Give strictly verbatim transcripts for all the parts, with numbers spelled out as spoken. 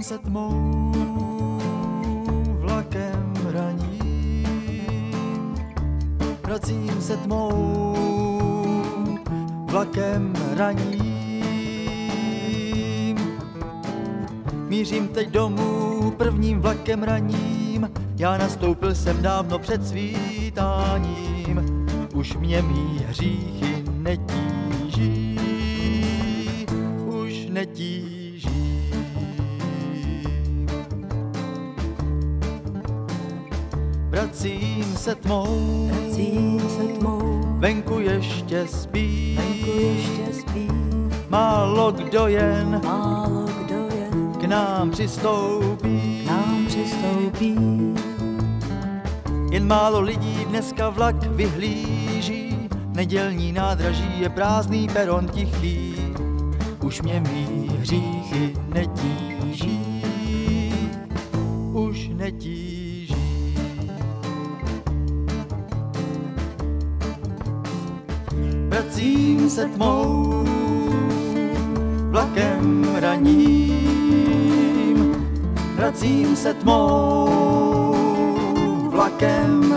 se tmou vlakem raním, vracím se tmou vlakem raním. Mířím teď domů prvním vlakem raním, já nastoupil jsem dávno před svítáním, už mě mý hříchy netíží, už netíží. Vracím se tmou, vracím se tmou, venku ještě spí, venku ještě spí, málo kdo jen, málo kdo jen k nám přistoupí, nám přistoupí. Jen málo lidí dneska vlak vyhlíží, nedělní nádraží je prázdný peron tichý, už mě mý hříchy netíží, už netíží. Vracím se tmou vlakem raním, vracím se tmou vlakem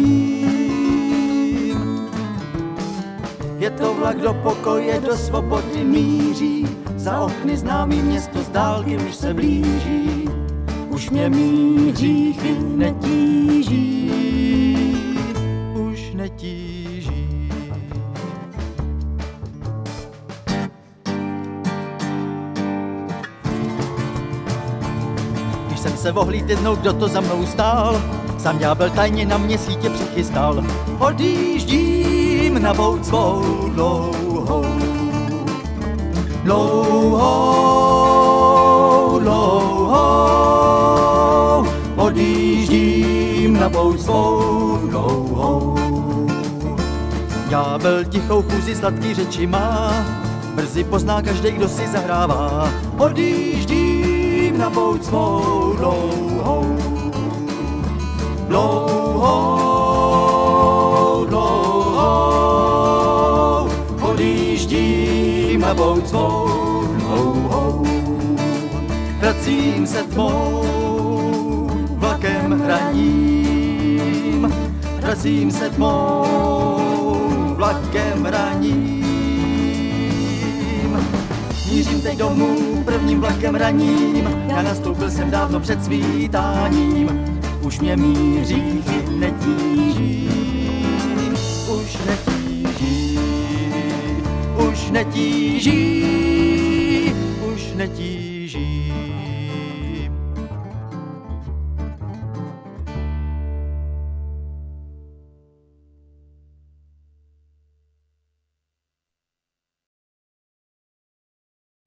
raním. Je to vlak do pokoje, do svobody míří, za okny známý město z dálky už se blíží, už mě mý hříchy netíží, už netíží. Když jsem se ohlíd jednou, kdo to za mnou stál, sám ďábel tajně na mě sítě přichystal. Odjíždím na pouť svou dlouhou, dlouhou, dlouhou. Odjíždím na pouť svou dlouhou. Ďábel tichou chůzi sladký řeči má, brzy pozná každý, kdo si zahrává. Odjíždím na pouť svou dlouhou, dlouhou, dlouhou. Odjíždím na pouť svou dlouhou. Vracím se tmou vlakem raním, vracím se tmou vlakem raním. Mířím teď domů prvním vlakem raním, já nastoupil jsem dávno před svítáním, už mě mý hříchy netíží, už netíží, už netíží.